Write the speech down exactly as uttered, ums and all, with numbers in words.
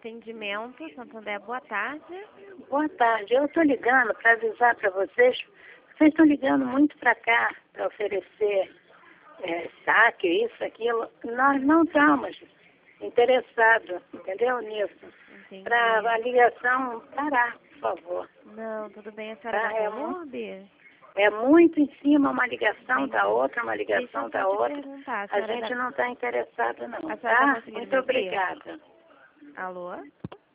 atendimento, Santander, boa tarde. Boa tarde. Eu estou ligando para avisar para vocês. Vocês estão ligando muito para cá para oferecer é, saque, isso, aquilo. Nós não estamos interessados, entendeu, nisso? Para a ligação parar, por favor. Não, tudo bem. A senhora Tá, vai é com muito- Lourdes? É muito em cima uma ligação Entendi. da outra, uma Deixa ligação eu da só te outra. perguntar, a A senhora gente tá- não está interessado, não. A senhora tá Tá? conseguindo Muito me ouvir? obrigada. Alô?